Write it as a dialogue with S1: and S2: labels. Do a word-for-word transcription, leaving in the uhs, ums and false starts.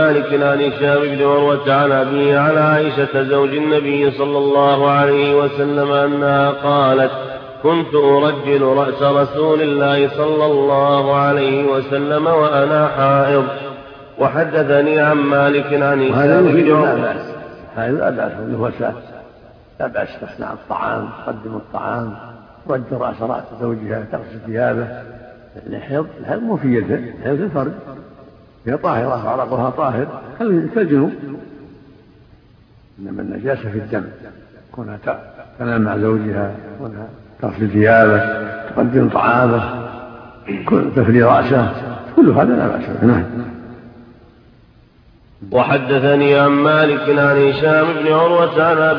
S1: مالك عن هشام بن عروة عن أبيه عن عائشة زوج النبي صلى الله عليه وسلم أنها قالت: كنت أرجل رأس رسول الله صلى الله عليه وسلم وأنا حائض. وحدثني عن مالك عن هشام بن عروة.
S2: هذا لا بأس بالوسع، لا بأس تصنع الطعام، تقدم الطعام، ترجل رأس رأس زوجها، تغسل ثيابه. الحيض الحيض مو في يده، الحيض في الفرج، هي طاهرة وعرقها طاهر كالجنوب، إنما النجاسة في الدم، كونها تنام مع زوجها، كونها تغسل ثيابه، تقدم طعامه، تفلي رأسه، كل هذا لا بأس به.
S1: وحدثني عن مالك عن هشام بن عروة عن